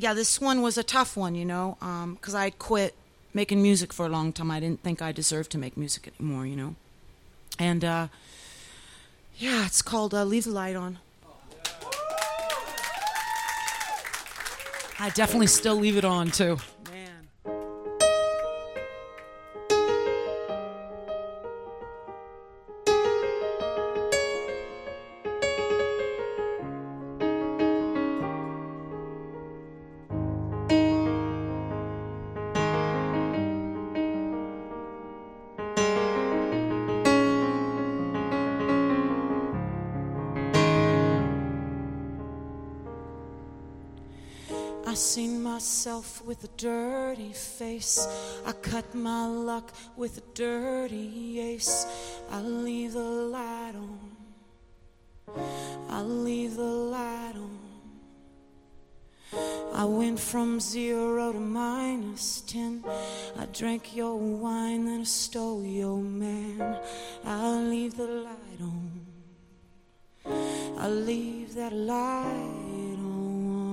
Yeah, this one was a tough one, you know, because I quit making music for a long time. I didn't think I deserved to make music anymore, you know. And, yeah, it's called Leave the Light On. I definitely still leave it on, too. I seen myself with a dirty face. I cut my luck with a dirty ace. I leave the light on. I leave the light on. I went from 0 to -10. I drank your wine, then I stole your man. I leave the light on. I leave that light on.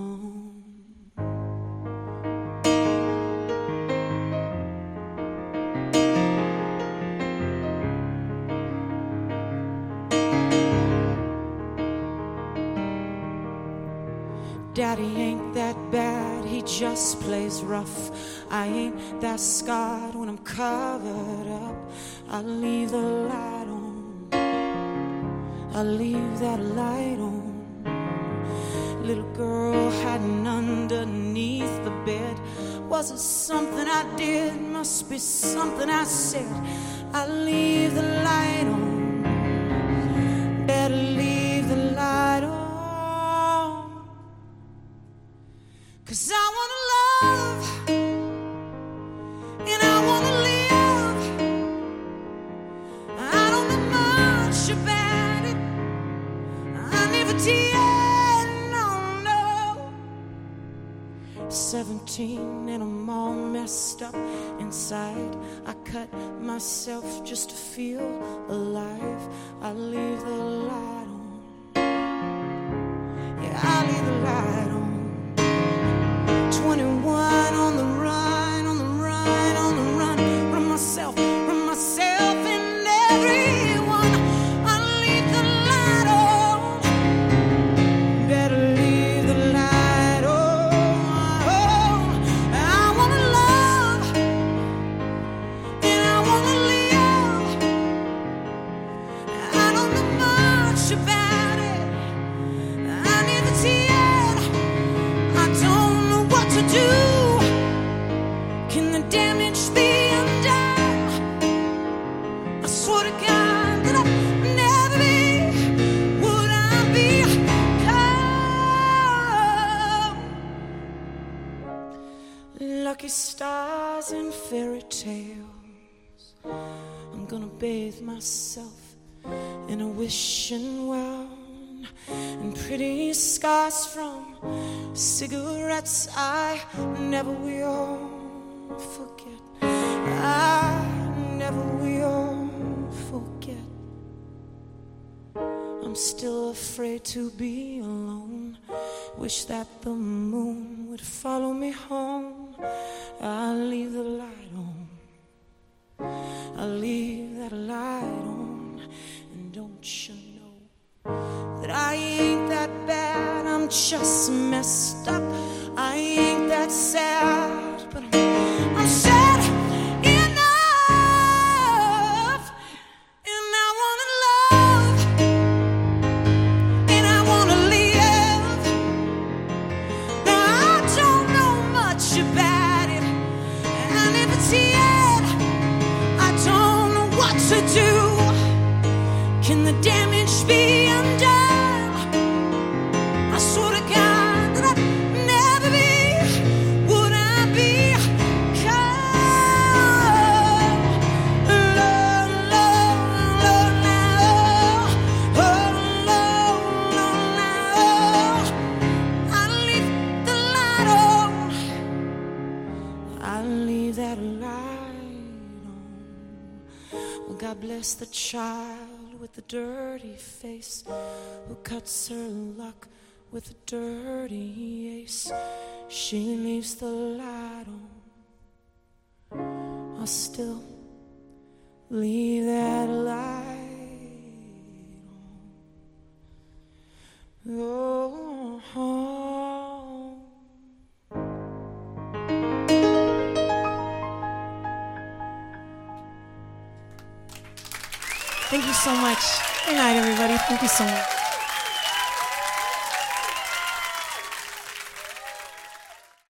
Daddy ain't that bad, he just plays rough. I ain't that scarred when I'm covered up. I leave the light on. I leave that light on. Little girl hiding underneath the bed. Was it something I did? Must be something I said. I leave the light on. Better leave the light on. 'Cause I wanna love, and I wanna live. I don't know much about it. I never did, no. 17 and I'm all messed up inside. I cut myself just to feel alive. I leave the light on. Yeah, I leave the light on. 21 on the run, on the run, on the run. From myself and everyone. I leave the light on. Better leave the light on. I wanna love, and I wanna live. I don't know much about it. I never did. I don't to do. Can the damage be undone? I swear to God that I'll never be. Would I become? Lucky stars and fairy tales. I'm gonna bathe myself in a wishing well. And pretty scars from cigarettes I never will forget. I never will forget. I'm still afraid to be alone. Wish that the moon would follow me home. I leave the light on. I leave that light on. And don't you know that I ain't that bad, I'm just messed up. I ain't that sad, but I'm sad enough. And I wanna love, and I wanna live. Now I don't know much about it, and if it's yet, I don't know what to do. Can the damage be undone? I swear to God that I'd never be. Would I become? Love, love, love now. Oh, love, love now. I leave the light on. I leave that light on. Well, God bless the child with the dirty face who cuts her luck with a dirty ace. she leaves the light on, I'll still leave that light on. Oh. Thank you so much. Good night, everybody. Thank you so much.